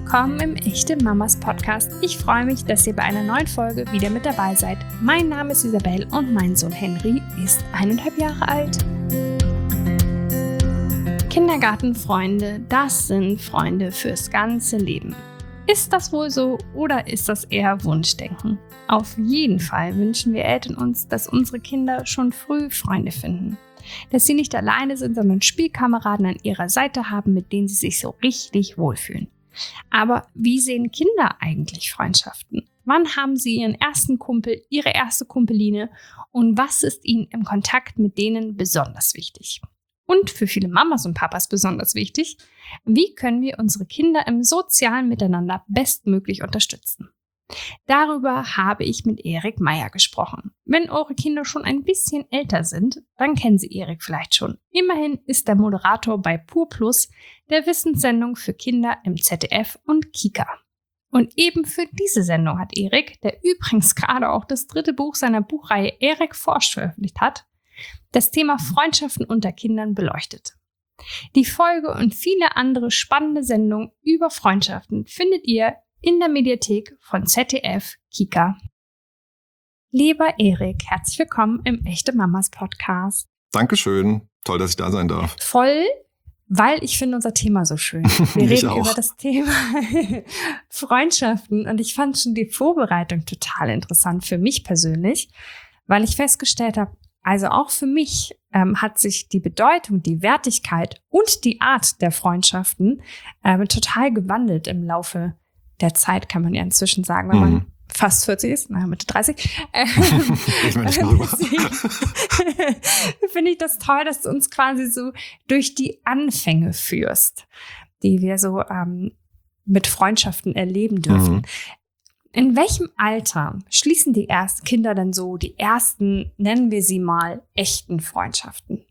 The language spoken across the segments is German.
willkommen im Echte Mamas Podcast. Ich freue mich, dass ihr bei einer neuen Folge wieder mit dabei seid. Mein Name ist Isabel und mein Sohn Henry ist 1,5 Jahre alt. Kindergartenfreunde, das sind Freunde fürs ganze Leben. Ist das wohl so oder ist das eher Wunschdenken? Auf jeden Fall wünschen wir Eltern uns, dass unsere Kinder schon früh Freunde finden. Dass sie nicht alleine sind, sondern Spielkameraden an ihrer Seite haben, mit denen sie sich so richtig wohlfühlen. Aber wie sehen Kinder eigentlich Freundschaften? Wann haben sie ihren ersten Kumpel, ihre erste Kumpeline und was ist ihnen im Kontakt mit denen besonders wichtig? Und für viele Mamas und Papas besonders wichtig, wie können wir unsere Kinder im sozialen Miteinander bestmöglich unterstützen? Darüber habe ich mit Erik Meyer gesprochen. Wenn eure Kinder schon ein bisschen älter sind, dann kennen Sie Erik vielleicht schon. Immerhin ist er Moderator bei Pur Plus, der Wissenssendung für Kinder im ZDF und Kika. Und eben für diese Sendung hat Erik, der übrigens gerade auch das 3. Buch seiner Buchreihe Erik forscht veröffentlicht hat, das Thema Freundschaften unter Kindern beleuchtet. Die Folge und viele andere spannende Sendungen über Freundschaften findet ihr in der Mediathek von ZDF Kika. Lieber Erik, herzlich willkommen im Echte Mamas Podcast. Dankeschön. Toll, dass ich da sein darf. Voll, weil ich finde unser Thema so schön. Wir reden über das Thema Freundschaften und ich fand schon die Vorbereitung total interessant für mich persönlich, weil ich festgestellt habe, also auch für mich hat sich die Bedeutung, die Wertigkeit und die Art der Freundschaften total gewandelt im Laufe der Zeit, kann man ja inzwischen sagen, wenn man fast 40 ist, Mitte 30. Ich meine nicht darüber. Finde ich das toll, dass du uns quasi so durch die Anfänge führst, die wir so mit Freundschaften erleben dürfen. In welchem Alter schließen die ersten Kinder dann so die ersten, nennen wir sie mal, echten Freundschaften?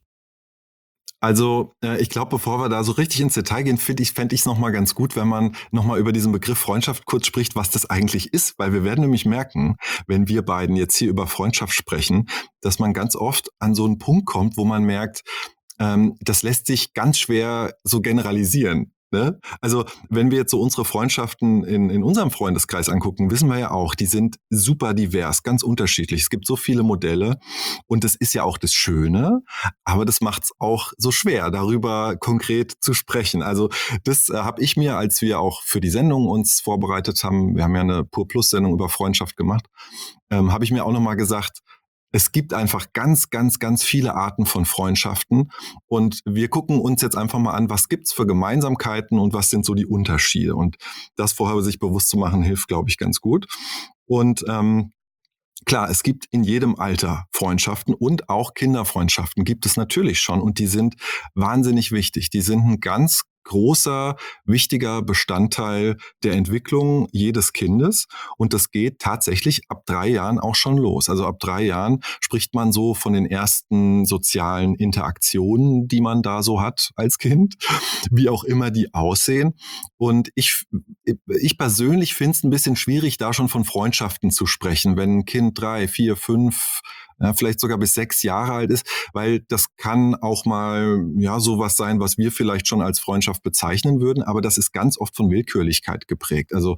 Also ich glaube, bevor wir da so richtig ins Detail gehen, fände ich es nochmal ganz gut, wenn man nochmal über diesen Begriff Freundschaft kurz spricht, was das eigentlich ist. Weil wir werden nämlich merken, wenn wir beiden jetzt hier über Freundschaft sprechen, dass man ganz oft an so einen Punkt kommt, wo man merkt, das lässt sich ganz schwer so generalisieren. Ne? Also wenn wir jetzt so unsere Freundschaften in unserem Freundeskreis angucken, wissen wir ja auch, die sind super divers, ganz unterschiedlich. Es gibt so viele Modelle und das ist ja auch das Schöne, aber das macht es auch so schwer, darüber konkret zu sprechen. Also das habe ich mir, als wir auch für die Sendung uns vorbereitet haben, wir haben ja eine Pur Plus Sendung über Freundschaft gemacht, habe ich mir auch nochmal gesagt, es gibt einfach ganz, ganz, ganz viele Arten von Freundschaften und wir gucken uns jetzt einfach mal an, was gibt's für Gemeinsamkeiten und was sind so die Unterschiede. Und das vorher sich bewusst zu machen, hilft, glaube ich, ganz gut. Und klar, es gibt in jedem Alter Freundschaften und auch Kinderfreundschaften gibt es natürlich schon und die sind wahnsinnig wichtig. Die sind ein ganz großer, wichtiger Bestandteil der Entwicklung jedes Kindes und das geht tatsächlich ab 3 Jahren auch schon los. Also ab 3 Jahren spricht man so von den ersten sozialen Interaktionen, die man da so hat als Kind, wie auch immer die aussehen. Und ich persönlich finde es ein bisschen schwierig, da schon von Freundschaften zu sprechen, wenn ein Kind 3, 4, 5, vielleicht sogar bis 6 Jahre alt ist, weil das kann auch mal sowas sein, was wir vielleicht schon als Freundschaft bezeichnen würden, aber das ist ganz oft von Willkürlichkeit geprägt. Also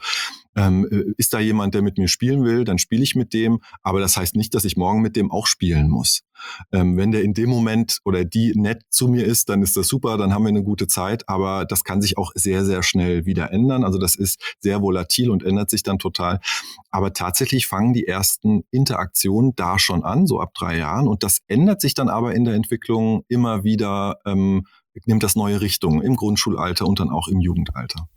ist da jemand, der mit mir spielen will, dann spiele ich mit dem, aber das heißt nicht, dass ich morgen mit dem auch spielen muss. Wenn der in dem Moment oder die nett zu mir ist, dann ist das super, dann haben wir eine gute Zeit, aber das kann sich auch sehr, sehr schnell wieder ändern. Also das ist sehr volatil und ändert sich dann total. Aber tatsächlich fangen die ersten Interaktionen da schon an, so ab 3 Jahren und das ändert sich dann aber in der Entwicklung immer wieder, nimmt das neue Richtungen im Grundschulalter und dann auch im Jugendalter.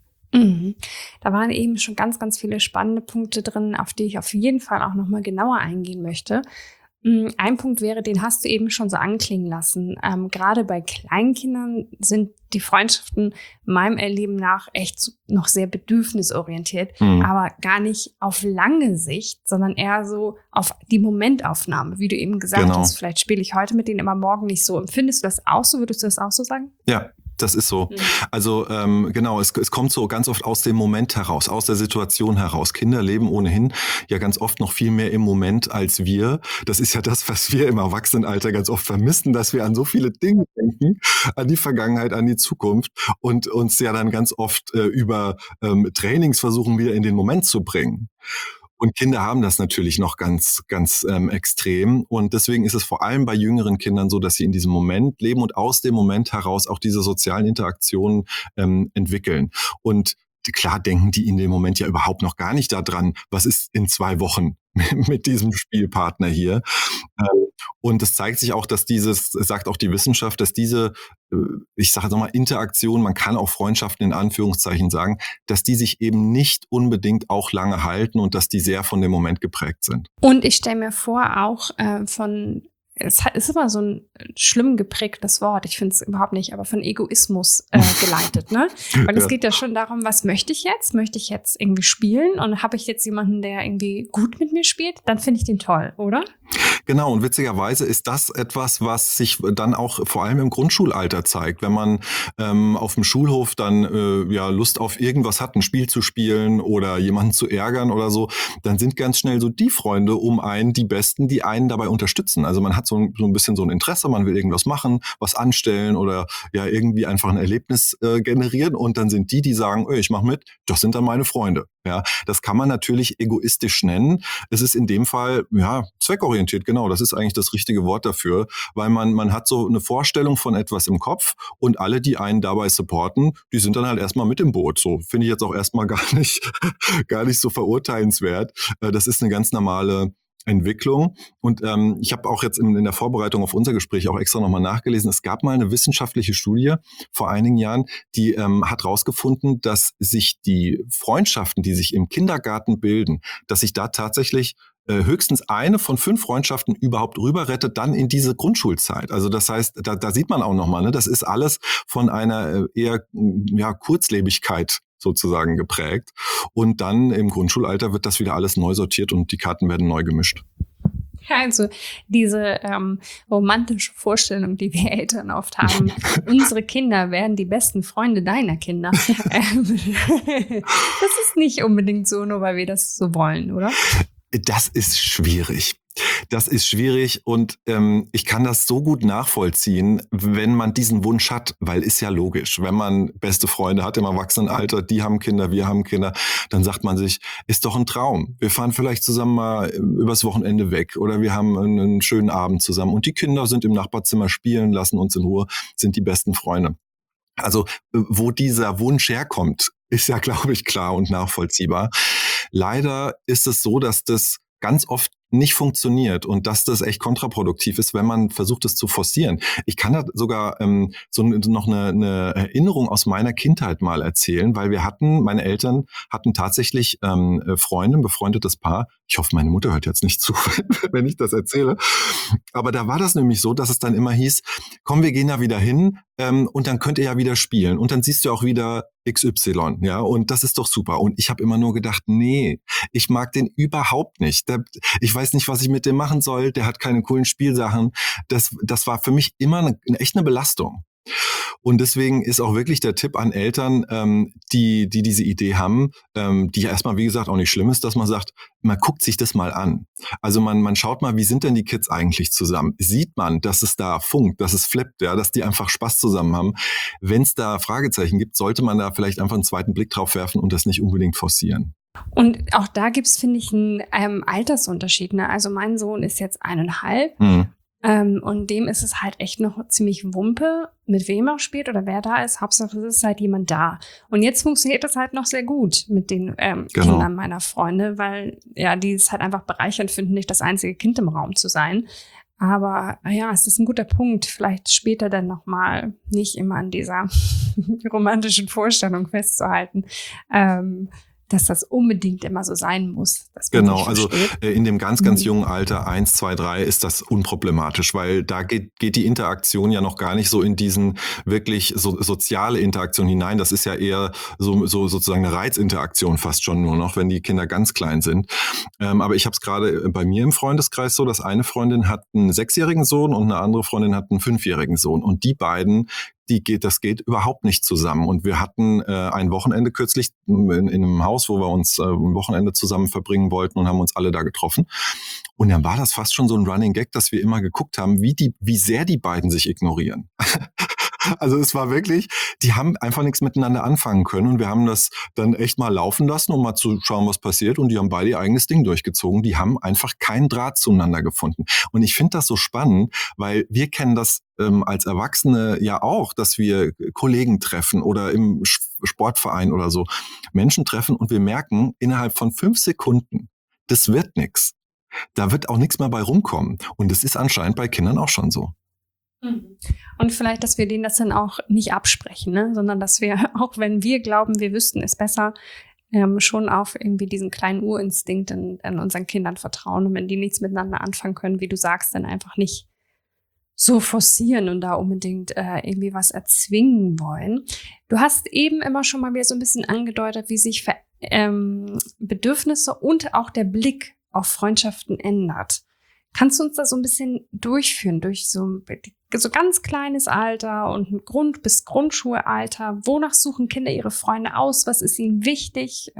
Da waren eben schon ganz, ganz viele spannende Punkte drin, auf die ich auf jeden Fall auch nochmal genauer eingehen möchte. Ein Punkt wäre, den hast du eben schon so anklingen lassen. Gerade bei Kleinkindern sind die Freundschaften meinem Erleben nach echt noch sehr bedürfnisorientiert, aber gar nicht auf lange Sicht, sondern eher so auf die Momentaufnahme, wie du eben gesagt hast. Vielleicht spiele ich heute mit denen, aber morgen nicht so. Empfindest du das auch so? Würdest du das auch so sagen? Ja. Das ist so. Also genau, es kommt so ganz oft aus dem Moment heraus, aus der Situation heraus. Kinder leben ohnehin ja ganz oft noch viel mehr im Moment als wir. Das ist ja das, was wir im Erwachsenenalter ganz oft vermissen, dass wir an so viele Dinge denken, an die Vergangenheit, an die Zukunft und uns ja dann ganz oft über Trainings versuchen, wieder in den Moment zu bringen. Und Kinder haben das natürlich noch ganz, ganz extrem. Und deswegen ist es vor allem bei jüngeren Kindern so, dass sie in diesem Moment leben und aus dem Moment heraus auch diese sozialen Interaktionen entwickeln. Und klar denken die in dem Moment ja überhaupt noch gar nicht daran, was ist in 2 Wochen mit diesem Spielpartner hier. Und es zeigt sich auch, dass sagt auch die Wissenschaft, dass diese, ich sage jetzt nochmal, Interaktion, man kann auch Freundschaften in Anführungszeichen sagen, dass die sich eben nicht unbedingt auch lange halten und dass die sehr von dem Moment geprägt sind. Und ich stelle mir vor, auch es ist immer so ein schlimm geprägtes Wort, ich finde es überhaupt nicht, aber von Egoismus geleitet, ne? Weil es geht ja schon darum, was möchte ich jetzt? Möchte ich jetzt irgendwie spielen? Und habe ich jetzt jemanden, der irgendwie gut mit mir spielt? Dann finde ich den toll, oder? Genau, und witzigerweise ist das etwas, was sich dann auch vor allem im Grundschulalter zeigt. Wenn man auf dem Schulhof dann Lust auf irgendwas hat, ein Spiel zu spielen oder jemanden zu ärgern oder so, dann sind ganz schnell so die Freunde um einen die Besten, die einen dabei unterstützen. Also man hat so ein bisschen so ein Interesse, man will irgendwas machen, was anstellen oder ja irgendwie einfach ein Erlebnis generieren und dann sind die sagen, ich mache mit, das sind dann meine Freunde. Ja, das kann man natürlich egoistisch nennen. Es ist in dem Fall zweckorientiert, genau. Das ist eigentlich das richtige Wort dafür, weil man hat so eine Vorstellung von etwas im Kopf und alle, die einen dabei supporten, die sind dann halt erstmal mit im Boot. So finde ich jetzt auch erstmal gar nicht so verurteilenswert. Das ist eine ganz normale Entwicklung. Und ich habe auch jetzt in der Vorbereitung auf unser Gespräch auch extra nochmal nachgelesen. Es gab mal eine wissenschaftliche Studie vor einigen Jahren, die hat rausgefunden, dass sich die Freundschaften, die sich im Kindergarten bilden, dass sich da tatsächlich höchstens eine von 5 Freundschaften überhaupt rüber rettet, dann in diese Grundschulzeit. Also das heißt, da sieht man auch nochmal, ne, das ist alles von einer eher Kurzlebigkeit sozusagen geprägt. Und dann im Grundschulalter wird das wieder alles neu sortiert und die Karten werden neu gemischt. Also diese romantische Vorstellung, die wir Eltern oft haben, unsere Kinder werden die besten Freunde deiner Kinder. Das ist nicht unbedingt so, nur weil wir das so wollen, oder? Das ist schwierig. Das ist schwierig und ich kann das so gut nachvollziehen, wenn man diesen Wunsch hat, weil ist ja logisch. Wenn man beste Freunde hat im Erwachsenenalter, die haben Kinder, wir haben Kinder, dann sagt man sich, ist doch ein Traum. Wir fahren vielleicht zusammen mal übers Wochenende weg oder wir haben einen schönen Abend zusammen und die Kinder sind im Nachbarzimmer spielen, lassen uns in Ruhe, sind die besten Freunde. Also wo dieser Wunsch herkommt, ist ja, glaube ich, klar und nachvollziehbar. Leider ist es so, dass das ganz oft nicht funktioniert und dass das echt kontraproduktiv ist, wenn man versucht, es zu forcieren. Ich kann da sogar noch eine Erinnerung aus meiner Kindheit mal erzählen, weil meine Eltern hatten tatsächlich Freunde, ein befreundetes Paar. Ich hoffe, meine Mutter hört jetzt nicht zu, wenn ich das erzähle. Aber da war das nämlich so, dass es dann immer hieß, komm, wir gehen da wieder hin und dann könnt ihr ja wieder spielen und dann siehst du auch wieder XY, ja, und das ist doch super. Und ich habe immer nur gedacht, nee, ich mag den überhaupt nicht. Ich weiß nicht, was ich mit dem machen soll. Der hat keine coolen Spielsachen. Das war für mich immer echt eine Belastung. Und deswegen ist auch wirklich der Tipp an Eltern, die diese Idee haben, die ja erstmal, wie gesagt, auch nicht schlimm ist, dass man sagt, man guckt sich das mal an. Also man schaut mal, wie sind denn die Kids eigentlich zusammen? Sieht man, dass es da funkt, dass es flippt, ja, dass die einfach Spaß zusammen haben? Wenn es da Fragezeichen gibt, sollte man da vielleicht einfach einen zweiten Blick drauf werfen und das nicht unbedingt forcieren. Und auch da gibt's, finde ich, einen Altersunterschied. Ne? Also mein Sohn ist jetzt 1,5. Und dem ist es halt echt noch ziemlich Wumpe, mit wem er spielt oder wer da ist. Hauptsache, es ist halt jemand da. Und jetzt funktioniert das halt noch sehr gut mit den Kindern meiner Freunde, weil ja, die es halt einfach bereichernd finden, nicht das einzige Kind im Raum zu sein. Aber ja, es ist ein guter Punkt, vielleicht später dann nochmal nicht immer an dieser romantischen Vorstellung festzuhalten, dass das unbedingt immer so sein muss. Genau, also in dem ganz, ganz jungen Alter, 1, 2, 3, ist das unproblematisch, weil da geht die Interaktion ja noch gar nicht so in diesen wirklich soziale Interaktion hinein. Das ist ja eher so sozusagen eine Reizinteraktion fast schon nur noch, wenn die Kinder ganz klein sind. Aber ich habe es gerade bei mir im Freundeskreis so, dass eine Freundin hat einen 6-jährigen Sohn und eine andere Freundin hat einen 5-jährigen Sohn. Und die beiden, das geht überhaupt nicht zusammen. Und wir hatten ein Wochenende kürzlich in einem Haus, wo wir uns ein Wochenende zusammen verbringen wollten und haben uns alle da getroffen. Und dann war das fast schon so ein Running Gag, dass wir immer geguckt haben, wie sehr die beiden sich ignorieren. Also es war wirklich, die haben einfach nichts miteinander anfangen können und wir haben das dann echt mal laufen lassen, um mal zu schauen, was passiert, und die haben beide ihr eigenes Ding durchgezogen. Die haben einfach keinen Draht zueinander gefunden. Und ich finde das so spannend, weil wir kennen das als Erwachsene ja auch, dass wir Kollegen treffen oder im Sportverein oder so Menschen treffen und wir merken innerhalb von 5 Sekunden, das wird nichts. Da wird auch nichts mehr bei rumkommen. Und das ist anscheinend bei Kindern auch schon so. Und vielleicht, dass wir denen das dann auch nicht absprechen, ne? Sondern dass wir, auch wenn wir glauben, wir wüssten es besser, schon auf irgendwie diesen kleinen Urinstinkt an unseren Kindern vertrauen. Und wenn die nichts miteinander anfangen können, wie du sagst, dann einfach nicht so forcieren und da unbedingt irgendwie was erzwingen wollen. Du hast eben immer schon mal wieder so ein bisschen angedeutet, wie sich Bedürfnisse und auch der Blick auf Freundschaften ändert. Kannst du uns da so ein bisschen durchführen, durch so ganz kleines Alter und ein bis Grundschulalter? Wonach suchen Kinder ihre Freunde aus? Was ist ihnen wichtig?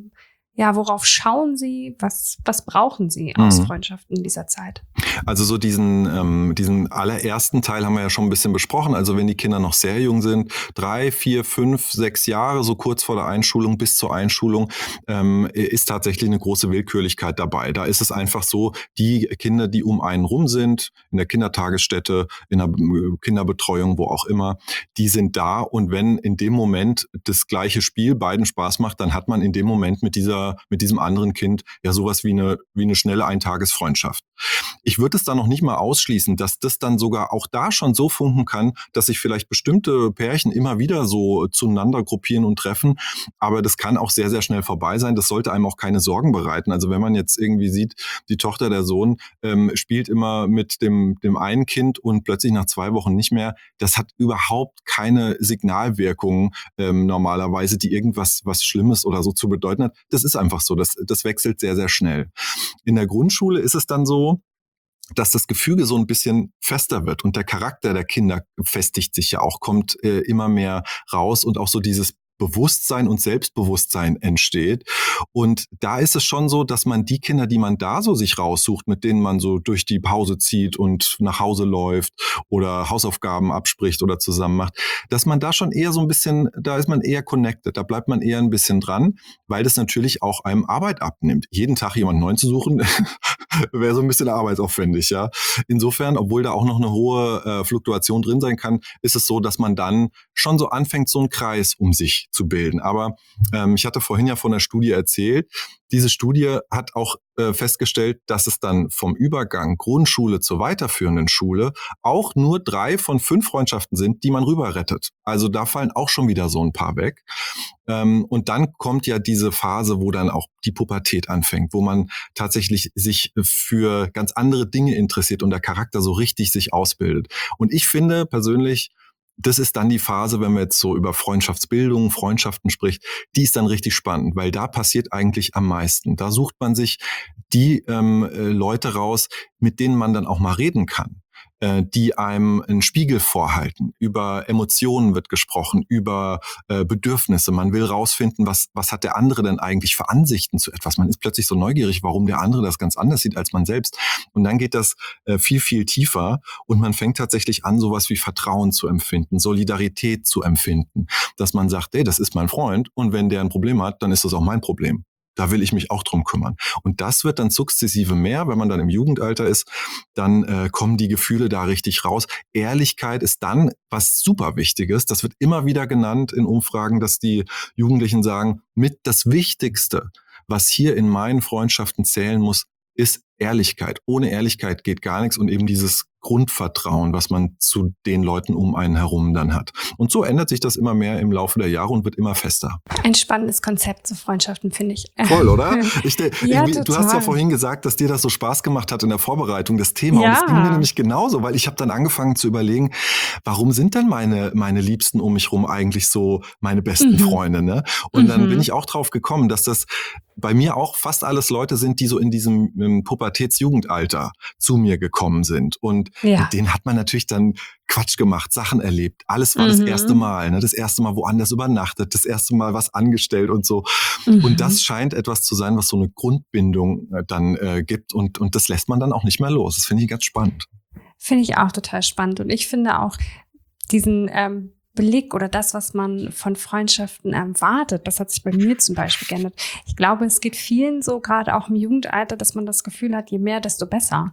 Worauf schauen sie? Was brauchen sie aus Freundschaften in dieser Zeit? Also so diesen allerersten Teil haben wir ja schon ein bisschen besprochen. Also wenn die Kinder noch sehr jung sind, 3, 4, 5, 6 Jahre, so kurz vor der Einschulung bis zur Einschulung, ist tatsächlich eine große Willkürlichkeit dabei. Da ist es einfach so, die Kinder, die um einen rum sind, in der Kindertagesstätte, in der Kinderbetreuung, wo auch immer, die sind da. Und wenn in dem Moment das gleiche Spiel beiden Spaß macht, dann hat man in dem Moment mit diesem anderen Kind ja sowas wie eine schnelle Eintagesfreundschaft. Ich würde es da noch nicht mal ausschließen, dass das dann sogar auch da schon so funken kann, dass sich vielleicht bestimmte Pärchen immer wieder so zueinander gruppieren und treffen. Aber das kann auch sehr, sehr schnell vorbei sein. Das sollte einem auch keine Sorgen bereiten. Also wenn man jetzt irgendwie sieht, die Tochter, der Sohn spielt immer mit dem einen Kind und plötzlich nach 2 Wochen nicht mehr, das hat überhaupt keine Signalwirkung normalerweise, die irgendwas was Schlimmes oder so zu bedeuten hat. Das ist einfach so. Das wechselt sehr, sehr schnell. In der Grundschule ist es dann so, dass das Gefüge so ein bisschen fester wird und der Charakter der Kinder festigt sich ja auch, kommt immer mehr raus und auch so dieses Bewusstsein und Selbstbewusstsein entsteht. Und da ist es schon so, dass man die Kinder, die man da so sich raussucht, mit denen man so durch die Pause zieht und nach Hause läuft oder Hausaufgaben abspricht oder zusammen macht, dass man da schon eher so ein bisschen, da ist man eher connected, da bleibt man eher ein bisschen dran, weil das natürlich auch einem Arbeit abnimmt. Jeden Tag jemanden neuen zu suchen, wäre so ein bisschen arbeitsaufwendig, ja. Insofern, obwohl da auch noch eine hohe Fluktuation drin sein kann, ist es so, dass man dann schon so anfängt, so einen Kreis um sich zu bilden. Aber ich hatte vorhin ja von der Studie erzählt. Diese Studie hat auch festgestellt, dass es dann vom Übergang Grundschule zur weiterführenden Schule auch nur 3 von 5 Freundschaften sind, die man rüber rettet. Also da fallen auch schon wieder so ein paar weg. Und dann kommt ja diese Phase, wo dann auch die Pubertät anfängt, wo man tatsächlich sich für ganz andere Dinge interessiert und der Charakter so richtig sich ausbildet. Und ich finde persönlich, das ist dann die Phase, wenn man jetzt so über Freundschaftsbildung, Freundschaften spricht, die ist dann richtig spannend, weil da passiert eigentlich am meisten. Da sucht man sich die Leute raus, mit denen man dann auch mal reden kann, die einem einen Spiegel vorhalten. Über Emotionen wird gesprochen, über Bedürfnisse. Man will rausfinden, was hat der andere denn eigentlich für Ansichten zu etwas. Man ist plötzlich so neugierig, warum der andere das ganz anders sieht als man selbst. Und dann geht das viel, viel tiefer und man fängt tatsächlich an, sowas wie Vertrauen zu empfinden, Solidarität zu empfinden, dass man sagt, hey, das ist mein Freund und wenn der ein Problem hat, dann ist das auch mein Problem. Da will ich mich auch drum kümmern. Und das wird dann sukzessive mehr, wenn man dann im Jugendalter ist, dann kommen die Gefühle da richtig raus. Ehrlichkeit ist dann was super Wichtiges. Das wird immer wieder genannt in Umfragen, dass die Jugendlichen sagen, mit das Wichtigste, was hier in meinen Freundschaften zählen muss, ist Ehrlichkeit. Ohne Ehrlichkeit geht gar nichts und eben dieses Grundvertrauen, was man zu den Leuten um einen herum dann hat. Und so ändert sich das immer mehr im Laufe der Jahre und wird immer fester. Ein spannendes Konzept zu Freundschaften, finde ich. Voll, oder? Ja, du hast ja vorhin gesagt, dass dir das so Spaß gemacht hat in der Vorbereitung des Themas. Ja. Und das ging mir nämlich genauso, weil ich habe dann angefangen zu überlegen, warum sind denn meine Liebsten um mich rum eigentlich so meine besten Freunde? Ne? Und dann bin ich auch drauf gekommen, dass das bei mir auch fast alles Leute sind, die so in diesem Pubertätsjugendalter zu mir gekommen sind. Und Ja. mit denen hat man natürlich dann Quatsch gemacht, Sachen erlebt. Alles war das erste Mal, ne? Das erste Mal woanders übernachtet, das erste Mal was angestellt und so. Und das scheint etwas zu sein, was so eine Grundbindung dann gibt. Und das lässt man dann auch nicht mehr los. Das finde ich ganz spannend. Finde ich auch total spannend. Und ich finde auch diesen Blick oder das, was man von Freundschaften erwartet, das hat sich bei mir zum Beispiel geändert. Ich glaube, es geht vielen so, gerade auch im Jugendalter, dass man das Gefühl hat, je mehr, desto besser.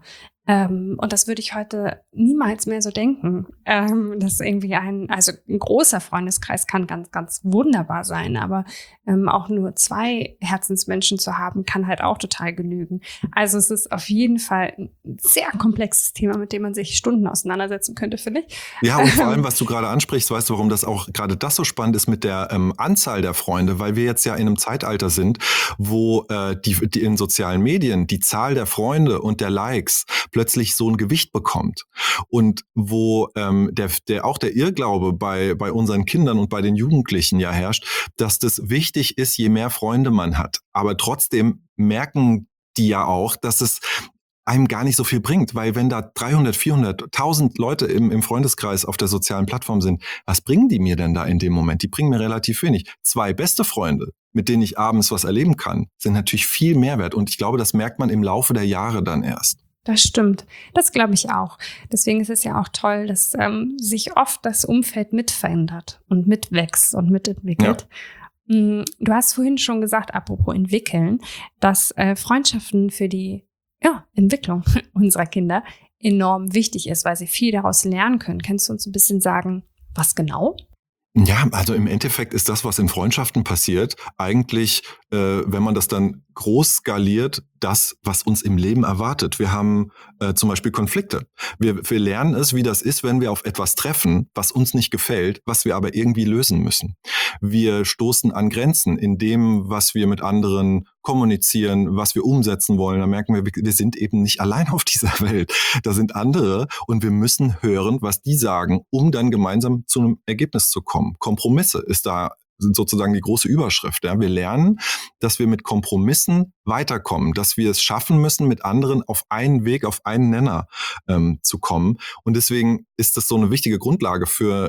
Und das würde ich heute niemals mehr so denken. Dass irgendwie ein großer Freundeskreis kann ganz, ganz wunderbar sein, aber auch nur 2 Herzensmenschen zu haben, kann halt auch total genügen. Also es ist auf jeden Fall ein sehr komplexes Thema, mit dem man sich Stunden auseinandersetzen könnte, finde ich. Ja, und vor allem, was du gerade ansprichst, weißt du, warum das auch gerade das so spannend ist mit der Anzahl der Freunde, weil wir jetzt ja in einem Zeitalter sind, wo die in sozialen Medien die Zahl der Freunde und der Likes plötzlich so ein Gewicht bekommt und wo auch der Irrglaube bei unseren Kindern und bei den Jugendlichen ja herrscht, dass das wichtig ist, je mehr Freunde man hat. Aber trotzdem merken die ja auch, dass es einem gar nicht so viel bringt, weil wenn da 300, 400, 1000 Leute im Freundeskreis auf der sozialen Plattform sind, was bringen die mir denn da in dem Moment? Die bringen mir relativ wenig. 2 beste Freunde, mit denen ich abends was erleben kann, sind natürlich viel mehr wert und ich glaube, das merkt man im Laufe der Jahre dann erst. Das stimmt. Das glaube ich auch. Deswegen ist es ja auch toll, dass sich oft das Umfeld mit verändert und mitwächst und mitentwickelt. Ja. Du hast vorhin schon gesagt, apropos entwickeln, dass Freundschaften für die Entwicklung unserer Kinder enorm wichtig ist, weil sie viel daraus lernen können. Kannst du uns ein bisschen sagen, was genau? Ja, also im Endeffekt ist das, was in Freundschaften passiert, eigentlich, wenn man das dann groß skaliert, das, was uns im Leben erwartet. Wir haben zum Beispiel Konflikte. Wir lernen es, wie das ist, wenn wir auf etwas treffen, was uns nicht gefällt, was wir aber irgendwie lösen müssen. Wir stoßen an Grenzen in dem, was wir mit anderen kommunizieren, was wir umsetzen wollen. Da merken wir sind eben nicht allein auf dieser Welt. Da sind andere und wir müssen hören, was die sagen, um dann gemeinsam zu einem Ergebnis zu kommen. Kompromisse ist da sozusagen die große Überschrift. Ja. Wir lernen, dass wir mit Kompromissen weiterkommen, dass wir es schaffen müssen, mit anderen auf einen Weg, auf einen Nenner zu kommen. Und deswegen ist das so eine wichtige Grundlage für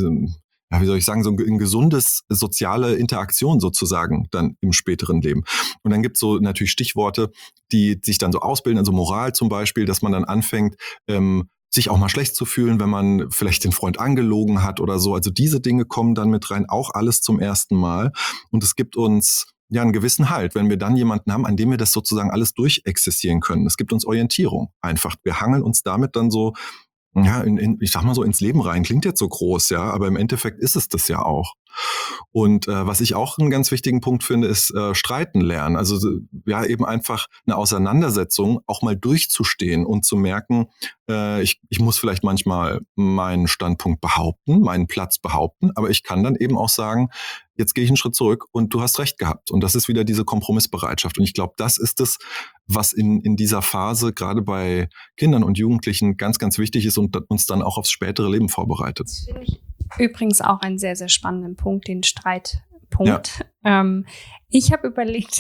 wie soll ich sagen, so ein gesundes soziale Interaktion sozusagen dann im späteren Leben. Und dann gibt es so natürlich Stichworte, die sich dann so ausbilden, also Moral zum Beispiel, dass man dann anfängt, sich auch mal schlecht zu fühlen, wenn man vielleicht den Freund angelogen hat oder so. Also diese Dinge kommen dann mit rein, auch alles zum ersten Mal. Und es gibt uns ja einen gewissen Halt, wenn wir dann jemanden haben, an dem wir das sozusagen alles durchexistieren können. Es gibt uns Orientierung einfach. Wir hangeln uns damit dann so, ja, ich sag mal so ins Leben rein. Klingt jetzt so groß, ja, aber im Endeffekt ist es das ja auch. Und was ich auch einen ganz wichtigen Punkt finde, ist streiten lernen. Also ja, eben einfach eine Auseinandersetzung auch mal durchzustehen und zu merken, ich muss vielleicht manchmal meinen Standpunkt behaupten, meinen Platz behaupten, aber ich kann dann eben auch sagen, jetzt gehe ich einen Schritt zurück und du hast recht gehabt. Und das ist wieder diese Kompromissbereitschaft. Und ich glaube, das ist es, was in dieser Phase gerade bei Kindern und Jugendlichen ganz, ganz wichtig ist und uns dann auch aufs spätere Leben vorbereitet. Das finde ich übrigens auch einen sehr, sehr spannenden Punkt, den Streitpunkt. Ja. Ich habe überlegt,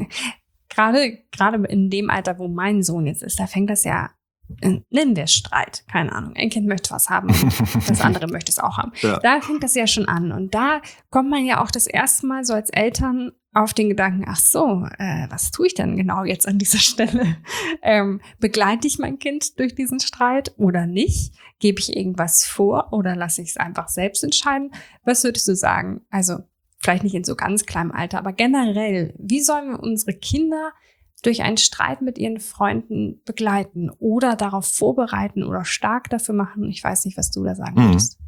gerade in dem Alter, wo mein Sohn jetzt ist, da fängt das ja, nennen wir es Streit, keine Ahnung. Ein Kind möchte was haben, das andere möchte es auch haben. Ja. Da fängt das ja schon an. Und da kommt man ja auch das erste Mal so als Eltern auf den Gedanken, ach so, was tue ich denn genau jetzt an dieser Stelle? Begleite ich mein Kind durch diesen Streit oder nicht? Gebe ich irgendwas vor oder lasse ich es einfach selbst entscheiden? Was würdest du sagen? Also vielleicht nicht in so ganz kleinem Alter, aber generell, wie sollen wir unsere Kinder durch einen Streit mit ihren Freunden begleiten oder darauf vorbereiten oder stark dafür machen? Ich weiß nicht, was du da sagen würdest.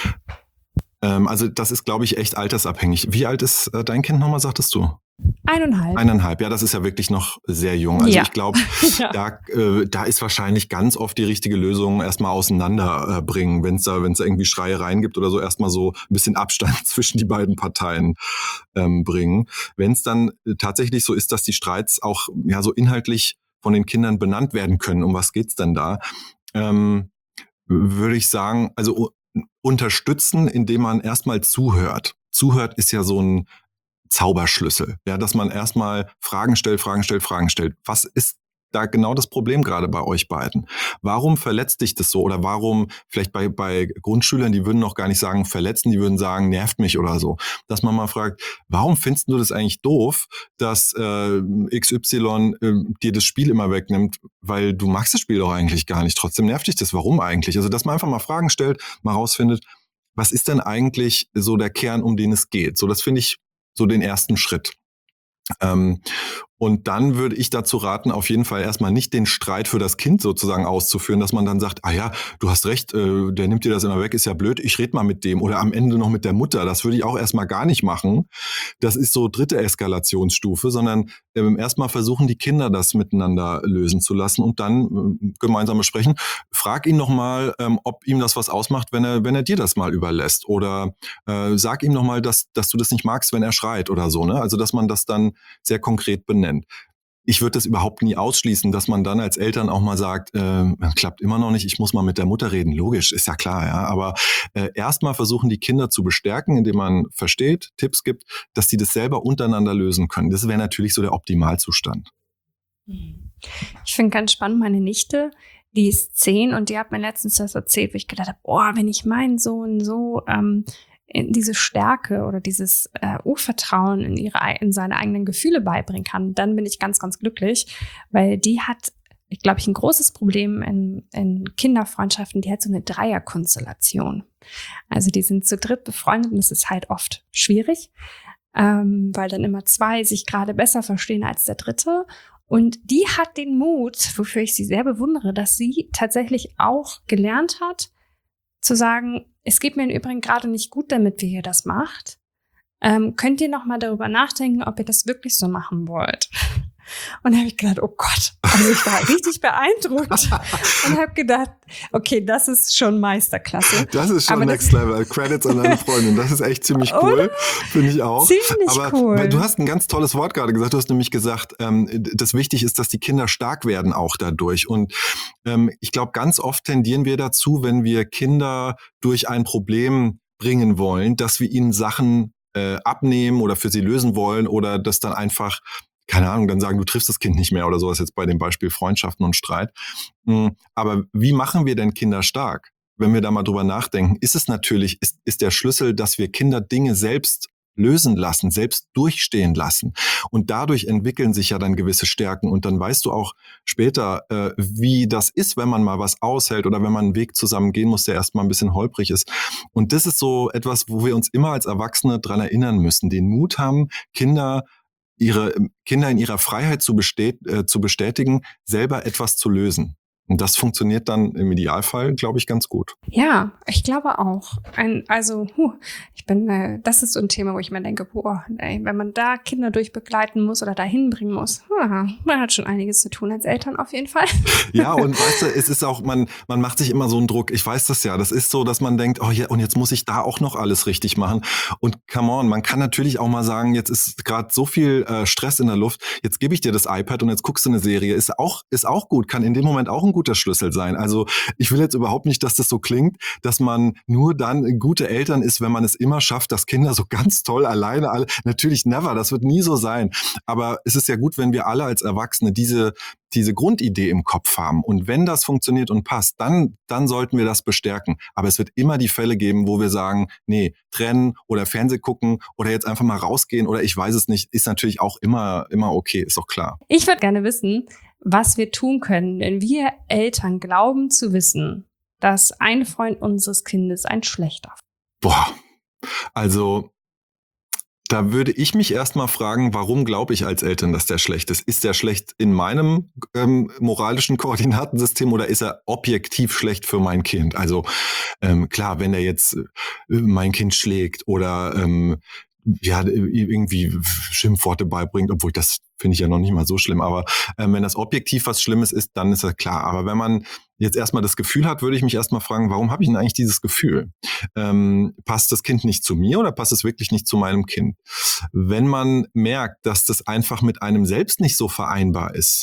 Also das ist, glaube ich, echt altersabhängig. Wie alt ist dein Kind nochmal, sagtest du? 1,5. 1,5, ja, das ist ja wirklich noch sehr jung. Also ich glaube, ja. Da ist wahrscheinlich ganz oft die richtige Lösung erstmal auseinanderbringen, wenn es da irgendwie Schreiereien gibt oder so, erstmal so ein bisschen Abstand zwischen die beiden Parteien bringen. Wenn es dann tatsächlich so ist, dass die Streits auch ja so inhaltlich von den Kindern benannt werden können, um was geht's denn da, würde ich sagen, also unterstützen, indem man erstmal zuhört. Zuhört ist ja so ein Zauberschlüssel, ja, dass man erstmal Fragen stellt. Was ist da genau das Problem gerade bei euch beiden. Warum verletzt dich das so? Oder warum, vielleicht bei Grundschülern, die würden noch gar nicht sagen verletzen, die würden sagen, nervt mich oder so. Dass man mal fragt, warum findest du das eigentlich doof, dass XY dir das Spiel immer wegnimmt? Weil du magst das Spiel doch eigentlich gar nicht. Trotzdem nervt dich das. Warum eigentlich? Also, dass man einfach mal Fragen stellt, mal rausfindet, was ist denn eigentlich so der Kern, um den es geht? So, das finde ich so den ersten Schritt. Und dann würde ich dazu raten, auf jeden Fall erstmal nicht den Streit für das Kind sozusagen auszuführen, dass man dann sagt, ah ja, du hast recht, der nimmt dir das immer weg, ist ja blöd, ich rede mal mit dem oder am Ende noch mit der Mutter. Das würde ich auch erstmal gar nicht machen. Das ist so dritte Eskalationsstufe, sondern erstmal versuchen die Kinder das miteinander lösen zu lassen und dann gemeinsam besprechen. Frag ihn nochmal, ob ihm das was ausmacht, wenn er dir das mal überlässt oder sag ihm nochmal, dass du das nicht magst, wenn er schreit oder so. Ne? Also dass man das dann sehr konkret benennt. Ich würde das überhaupt nie ausschließen, dass man dann als Eltern auch mal sagt, klappt immer noch nicht, ich muss mal mit der Mutter reden. Logisch, ist ja klar, ja. Aber erstmal versuchen die Kinder zu bestärken, indem man versteht, Tipps gibt, dass sie das selber untereinander lösen können. Das wäre natürlich so der Optimalzustand. Ich finde ganz spannend, meine Nichte, die ist 10 und die hat mir letztens das erzählt, wo ich gedacht habe, wenn ich meinen Sohn so diese Stärke oder dieses Urvertrauen in seine eigenen Gefühle beibringen kann, dann bin ich ganz, ganz glücklich, weil die hat, glaube ich, ein großes Problem in Kinderfreundschaften, die hat so eine Dreierkonstellation. Also die sind zu dritt befreundet und das ist halt oft schwierig, weil dann immer 2 sich gerade besser verstehen als der dritte. Und die hat den Mut, wofür ich sie sehr bewundere, dass sie tatsächlich auch gelernt hat, zu sagen, es geht mir im Übrigen gerade nicht gut damit, wie ihr das macht. Könnt ihr noch mal darüber nachdenken, ob ihr das wirklich so machen wollt? Und da habe ich gedacht, oh Gott, also ich war richtig beeindruckt und habe gedacht, okay, das ist schon Meisterklasse. Das ist schon Next Level. Credits an deine Freundin. Das ist echt ziemlich cool, finde ich auch. Ziemlich cool. Du hast ein ganz tolles Wort gerade gesagt. Du hast nämlich gesagt, das wichtig ist, dass die Kinder stark werden auch dadurch. Und ich glaube, ganz oft tendieren wir dazu, wenn wir Kinder durch ein Problem bringen wollen, dass wir ihnen Sachen abnehmen oder für sie lösen wollen oder das dann einfach, keine Ahnung, dann sagen, du triffst das Kind nicht mehr oder sowas jetzt bei dem Beispiel Freundschaften und Streit. Aber wie machen wir denn Kinder stark? Wenn wir da mal drüber nachdenken, ist es natürlich, ist der Schlüssel, dass wir Kinder Dinge selbst lösen lassen, selbst durchstehen lassen. Und dadurch entwickeln sich ja dann gewisse Stärken. Und dann weißt du auch später, wie das ist, wenn man mal was aushält oder wenn man einen Weg zusammen gehen muss, der erstmal ein bisschen holprig ist. Und das ist so etwas, wo wir uns immer als Erwachsene dran erinnern müssen, den Mut haben, ihre Kinder in ihrer Freiheit zu bestätigen, selber etwas zu lösen. Und das funktioniert dann im Idealfall, glaube ich, ganz gut. Ja, ich glaube auch. Das ist so ein Thema, wo ich mir denke, wenn man da Kinder durchbegleiten muss oder dahin bringen muss, man hat schon einiges zu tun als Eltern auf jeden Fall. Ja, und weißt du, es ist auch, man macht sich immer so einen Druck. Ich weiß das ja. Das ist so, dass man denkt, oh ja, und jetzt muss ich da auch noch alles richtig machen. Und come on, man kann natürlich auch mal sagen, jetzt ist gerade so viel Stress in der Luft. Jetzt gebe ich dir das iPad und jetzt guckst du eine Serie. Ist auch gut, kann in dem Moment auch ein guter Schlüssel sein. Also ich will jetzt überhaupt nicht, dass das so klingt, dass man nur dann gute Eltern ist, wenn man es immer schafft, dass Kinder so ganz toll alleine, natürlich never, das wird nie so sein. Aber es ist ja gut, wenn wir alle als Erwachsene diese Grundidee im Kopf haben. Und wenn das funktioniert und passt, dann sollten wir das bestärken. Aber es wird immer die Fälle geben, wo wir sagen, nee, trennen oder Fernseh gucken oder jetzt einfach mal rausgehen oder ich weiß es nicht, ist natürlich auch immer okay, ist doch klar. Ich würde gerne wissen, was wir tun können, wenn wir Eltern glauben zu wissen, dass ein Freund unseres Kindes ein schlechter. Also da würde ich mich erstmal fragen, warum glaube ich als Eltern, dass der schlecht ist? Ist der schlecht in meinem moralischen Koordinatensystem oder ist er objektiv schlecht für mein Kind? Also klar, wenn er jetzt mein Kind schlägt oder irgendwie Schimpfworte beibringt, obwohl das finde ich ja noch nicht mal so schlimm. Aber wenn das objektiv was Schlimmes ist, dann ist ja klar. Aber wenn man jetzt erstmal das Gefühl hat, würde ich mich erstmal fragen, warum habe ich denn eigentlich dieses Gefühl? Passt das Kind nicht zu mir oder passt es wirklich nicht zu meinem Kind? Wenn man merkt, dass das einfach mit einem selbst nicht so vereinbar ist,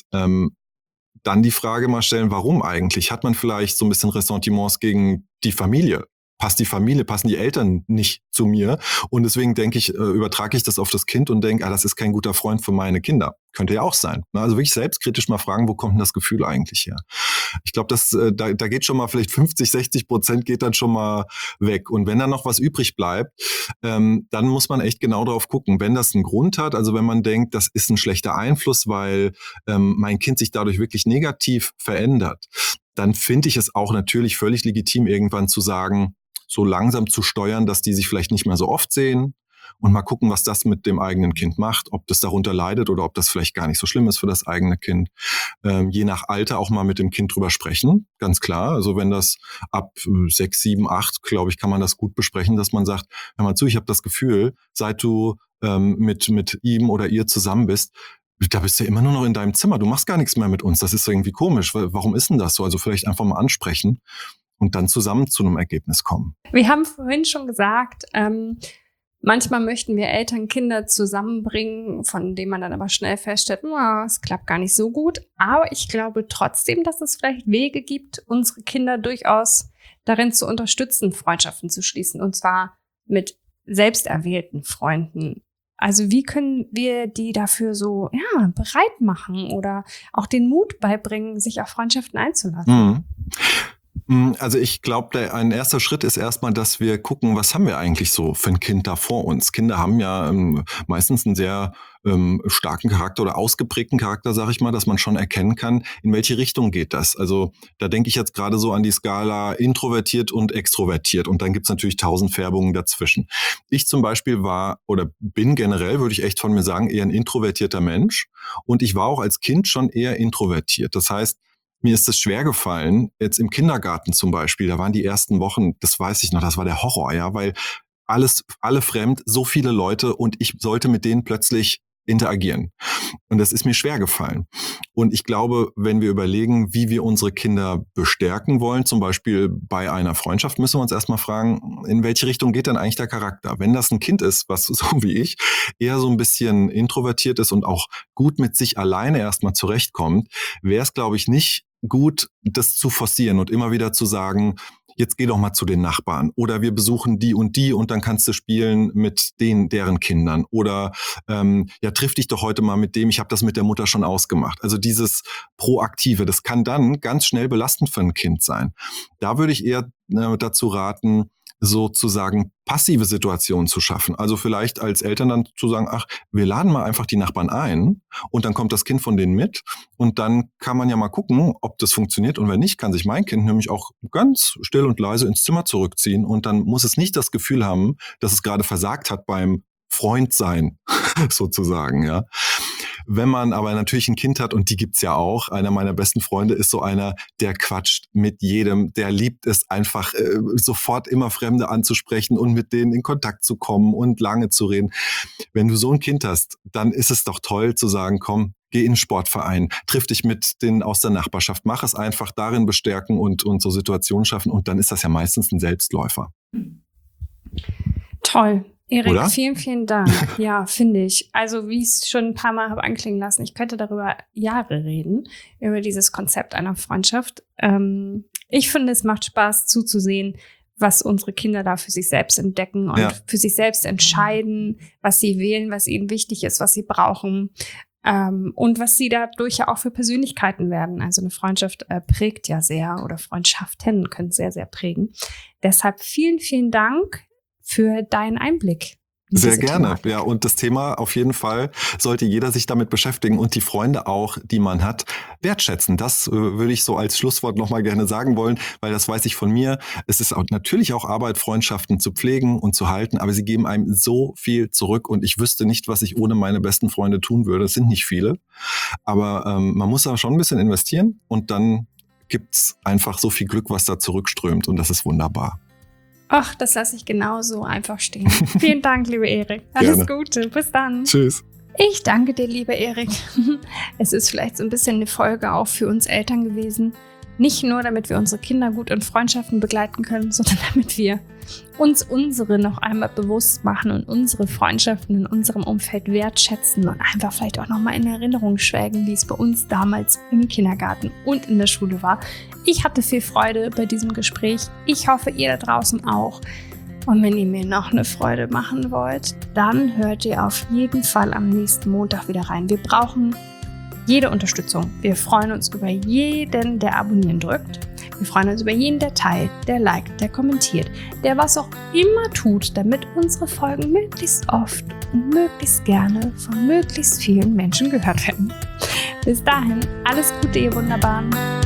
dann die Frage mal stellen, warum eigentlich? Hat man vielleicht so ein bisschen Ressentiments gegen die Familie? passt die Familie, passen die Eltern nicht zu mir. Und deswegen denke ich, übertrage ich das auf das Kind und denke, das ist kein guter Freund für meine Kinder. Könnte ja auch sein. Also wirklich selbstkritisch mal fragen, wo kommt denn das Gefühl eigentlich her? Ich glaube, da geht schon mal vielleicht 50-60% geht dann schon mal weg. Und wenn dann noch was übrig bleibt, dann muss man echt genau drauf gucken. Wenn das einen Grund hat, also wenn man denkt, das ist ein schlechter Einfluss, weil mein Kind sich dadurch wirklich negativ verändert, dann finde ich es auch natürlich völlig legitim, irgendwann zu sagen, so langsam zu steuern, dass die sich vielleicht nicht mehr so oft sehen und mal gucken, was das mit dem eigenen Kind macht, ob das darunter leidet oder ob das vielleicht gar nicht so schlimm ist für das eigene Kind. Je nach Alter auch mal mit dem Kind drüber sprechen, ganz klar. Also wenn das ab 6, 7, 8, glaube ich, kann man das gut besprechen, dass man sagt, hör mal zu, ich habe das Gefühl, seit du mit ihm oder ihr zusammen bist, da bist du immer nur noch in deinem Zimmer, du machst gar nichts mehr mit uns, das ist irgendwie komisch. Warum ist denn das so? Also vielleicht einfach mal ansprechen und dann zusammen zu einem Ergebnis kommen. Wir haben vorhin schon gesagt, manchmal möchten wir Eltern Kinder zusammenbringen, von denen man dann aber schnell feststellt, es klappt gar nicht so gut. Aber ich glaube trotzdem, dass es vielleicht Wege gibt, unsere Kinder durchaus darin zu unterstützen, Freundschaften zu schließen. Und zwar mit selbsterwählten Freunden. Also wie können wir die dafür so bereit machen oder auch den Mut beibringen, sich auf Freundschaften einzulassen? Also ich glaube, ein erster Schritt ist erstmal, dass wir gucken, was haben wir eigentlich so für ein Kind da vor uns. Kinder haben ja meistens einen sehr starken Charakter oder ausgeprägten Charakter, sage ich mal, dass man schon erkennen kann, in welche Richtung geht das. Also da denke ich jetzt gerade so an die Skala introvertiert und extrovertiert und dann gibt's natürlich 1000 Färbungen dazwischen. Ich zum Beispiel war oder bin generell, würde ich echt von mir sagen, eher ein introvertierter Mensch und ich war auch als Kind schon eher introvertiert. Das heißt, mir ist es schwer gefallen, jetzt im Kindergarten zum Beispiel, da waren die ersten Wochen, das weiß ich noch, das war der Horror, ja, weil alle fremd, so viele Leute und ich sollte mit denen plötzlich interagieren. Und das ist mir schwer gefallen. Und ich glaube, wenn wir überlegen, wie wir unsere Kinder bestärken wollen, zum Beispiel bei einer Freundschaft, müssen wir uns erstmal fragen, in welche Richtung geht denn eigentlich der Charakter? Wenn das ein Kind ist, was so wie ich, eher so ein bisschen introvertiert ist und auch gut mit sich alleine erstmal zurechtkommt, wäre es, glaube ich, nicht gut, das zu forcieren und immer wieder zu sagen, jetzt geh doch mal zu den Nachbarn oder wir besuchen die und dann kannst du spielen mit deren Kindern oder triff dich doch heute mal mit dem, ich habe das mit der Mutter schon ausgemacht. Also dieses Proaktive, das kann dann ganz schnell belastend für ein Kind sein. Da würde ich eher dazu raten, sozusagen passive Situationen zu schaffen. Also vielleicht als Eltern dann zu sagen, wir laden mal einfach die Nachbarn ein und dann kommt das Kind von denen mit und dann kann man ja mal gucken, ob das funktioniert und wenn nicht, kann sich mein Kind nämlich auch ganz still und leise ins Zimmer zurückziehen und dann muss es nicht das Gefühl haben, dass es gerade versagt hat beim Freund sein, sozusagen, ja. Wenn man aber natürlich ein Kind hat, und die gibt's ja auch, einer meiner besten Freunde ist so einer, der quatscht mit jedem, der liebt es einfach, sofort immer Fremde anzusprechen und mit denen in Kontakt zu kommen und lange zu reden. Wenn du so ein Kind hast, dann ist es doch toll zu sagen, komm, geh in den Sportverein, triff dich mit denen aus der Nachbarschaft, mach es einfach darin bestärken und so Situationen schaffen und dann ist das ja meistens ein Selbstläufer. Toll. Erik, Oder? vielen, vielen Dank. Ja, finde ich. Also wie ich es schon ein paar Mal habe anklingen lassen, ich könnte darüber Jahre reden, über dieses Konzept einer Freundschaft. Ich finde, es macht Spaß zuzusehen, was unsere Kinder da für sich selbst entdecken und für sich selbst entscheiden, was sie wählen, was ihnen wichtig ist, was sie brauchen und was sie dadurch ja auch für Persönlichkeiten werden. Also eine Freundschaft prägt ja sehr oder Freundschaften können sehr, sehr prägen. Deshalb vielen, vielen Dank für deinen Einblick. Sehr gerne, ja. Und das Thema auf jeden Fall sollte jeder sich damit beschäftigen und die Freunde auch, die man hat, wertschätzen. Das würde ich so als Schlusswort nochmal gerne sagen wollen, weil das weiß ich von mir. Es ist auch natürlich auch Arbeit, Freundschaften zu pflegen und zu halten, aber sie geben einem so viel zurück und ich wüsste nicht, was ich ohne meine besten Freunde tun würde. Es sind nicht viele, aber man muss da schon ein bisschen investieren und dann gibt's einfach so viel Glück, was da zurückströmt und das ist wunderbar. Ach, das lasse ich genauso einfach stehen. Vielen Dank, liebe Erik. Alles Gute. Bis dann. Tschüss. Ich danke dir, lieber Erik. Es ist vielleicht so ein bisschen eine Folge auch für uns Eltern gewesen. Nicht nur, damit wir unsere Kinder gut in Freundschaften begleiten können, sondern damit wir uns unsere noch einmal bewusst machen und unsere Freundschaften in unserem Umfeld wertschätzen und einfach vielleicht auch nochmal in Erinnerung schwelgen, wie es bei uns damals im Kindergarten und in der Schule war. Ich hatte viel Freude bei diesem Gespräch. Ich hoffe, ihr da draußen auch. Und wenn ihr mir noch eine Freude machen wollt, dann hört ihr auf jeden Fall am nächsten Montag wieder rein. Wir brauchen jede Unterstützung. Wir freuen uns über jeden, der abonnieren drückt. Wir freuen uns über jeden, der teilt, der liked, der kommentiert, der was auch immer tut, damit unsere Folgen möglichst oft und möglichst gerne von möglichst vielen Menschen gehört werden. Bis dahin, alles Gute, ihr Wunderbaren.